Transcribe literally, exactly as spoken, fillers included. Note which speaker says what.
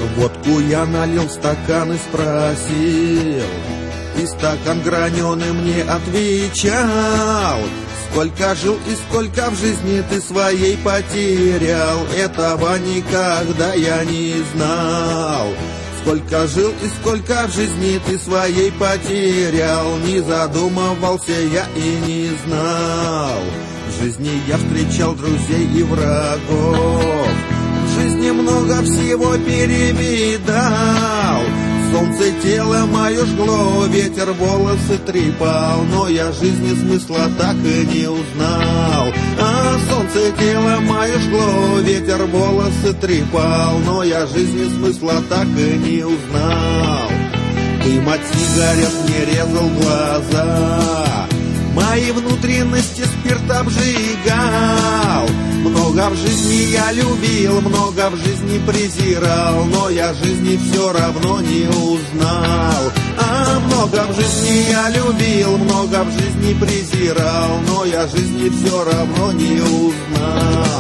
Speaker 1: Водку я налил в стакан и спросил, и стакан граненый мне отвечал: сколько жил и сколько в жизни ты своей потерял, этого никогда я не знал. Сколько жил и сколько в жизни ты своей потерял, не задумывался я и не знал. В жизни я встречал друзей и врагов, в жизни много всего перевидал. Солнце тело мое жгло, ветер волосы трепал, но я жизни смысла так и не узнал. А солнце тело мое жгло, ветер волосы трепал, но я жизни смысла так и не узнал. Дым от сигарет мне резал глаза, мои внутренности спирт обжигал. Много в жизни я любил, много в жизни презирал, но я жизни все равно не узнал. А много в жизни я любил, много в жизни презирал, но я жизни все равно не узнал.